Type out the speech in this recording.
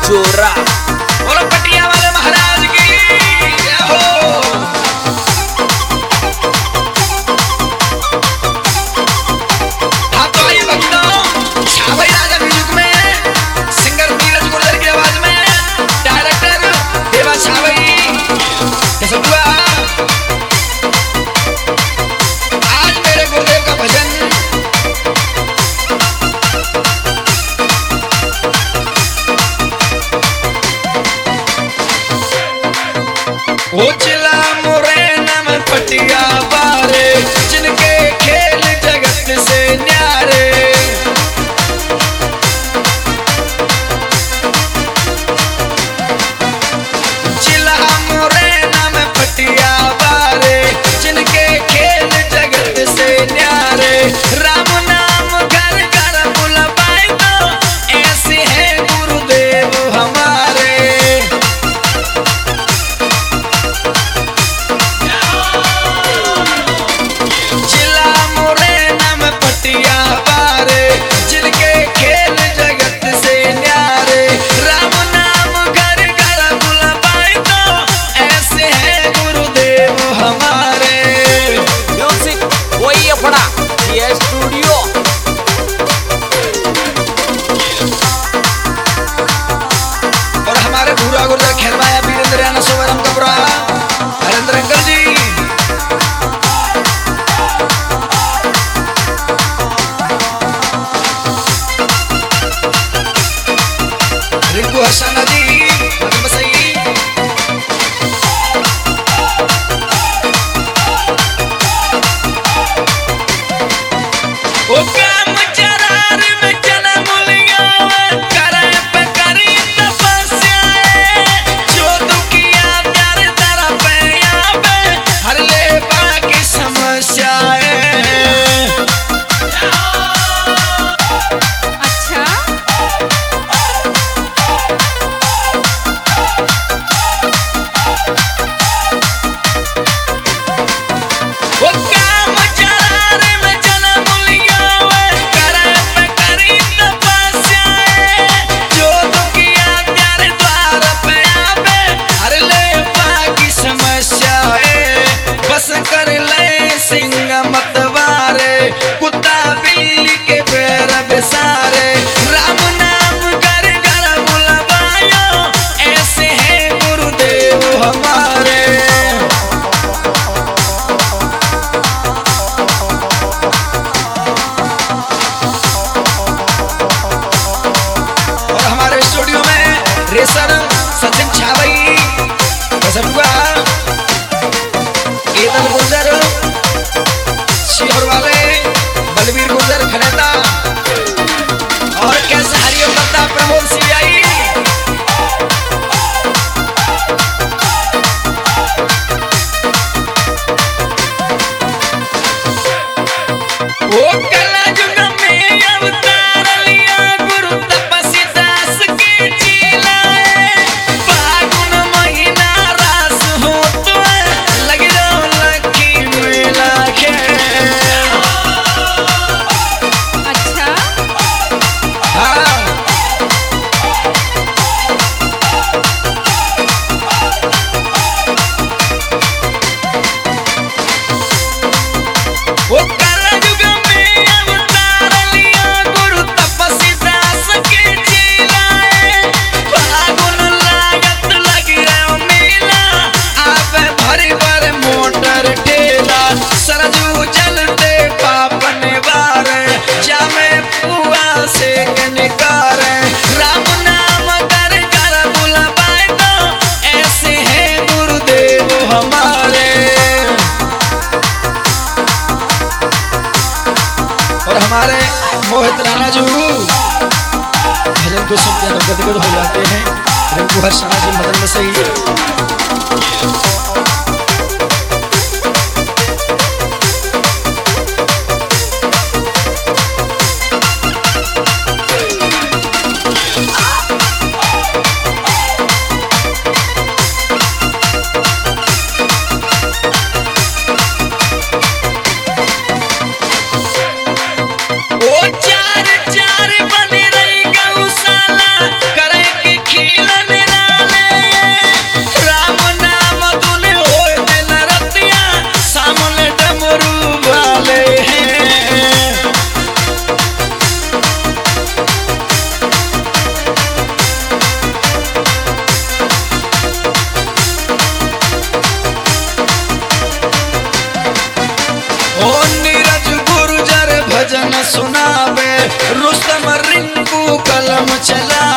जोरा। बोलो पटिया वाले महाराज की जय हो। हाँ तो आइए भक्तों, छावई राजा म्यूजिक में सिंगर नीरज गुर्जर की आवाज में डायरेक्टर देवा छावई कैसे हुआ। आज मेरे गुरुदेव का भजन उजला मुरैना में पटिया बारे जिनके खेल जगत से न्यारे। जिला मुरैना में पटिया बारे जिनके खेल जगत से न्यारे। राम नाम घर घर बुलवाए तो ऐसे हैं गुरुदेव हमारे। जिला मुरैना में पटिया बारे जिनके खेल जगत से न्यारे। राम नाम घर घर बुलवाए तो ऐसे हैं गुरुदेव हमारे। म्यूजिक वही अपना ये स्टूडियो। और हमारे भूरा गुर्जर खेलवाया वीरेंद्र याना सोवरम कबरा हरेंद्र अंकल जी। रिंकू हसाना जी मदन बसई। ओ काम चरार में चला मुलिया करे पे करी तपस्या। जो दुखिया प्यार तेरा पे आवे हर ले बाकी समस्याएं। अच्छा वो काम चरार में चला मुलिया करे पे करी तपस्या। जो दुखिया प्यार द्वार पे आवे हर ले बाकी समस्याएं। बस कर ले सिंह मतवारे कुत्ता बिल्ली के पैर बेसारे। राम नाम घर घर बुलवायो ऐसे हैं गुरुदेव हमारे। और हमारे स्टूडियो में रेसर सचिन छावई कैसे हुआ। केतन गुर्जर शिहोर वाले बलवीर गुर्जर खनेता और कैसे हरिओम दत्ता प्रमोद सियाई। ओ कला जुग में अवतार लिया गुरु तपस्वी दास के जिलाए। फागुन महीना रास हो तो लग जाओ लकी मेला के। अच्छा हाँ वो कला जुग में अवतार लिया गुरु तपस्वी दास के जिलाए। फागुन लागत लग रहा मेला आप भरी भर मोटर ठेला। सरजू जलते पापन बारे जामे पुआ से निकारे। राम नाम कर कर बुलवाए तो ऐसे हैं गुरुदेव हमारे। और हमारे मोहित राणा जी भजन को सुनकर गदगद हो जाते हैं। रिंकू हर्षाना जी मदन बसई। ओ चार चार बने रही गौशाला करे के खिला। ओ नीरज गुर्जर भजन सुनावे रुस्तम रिंकू कलम चला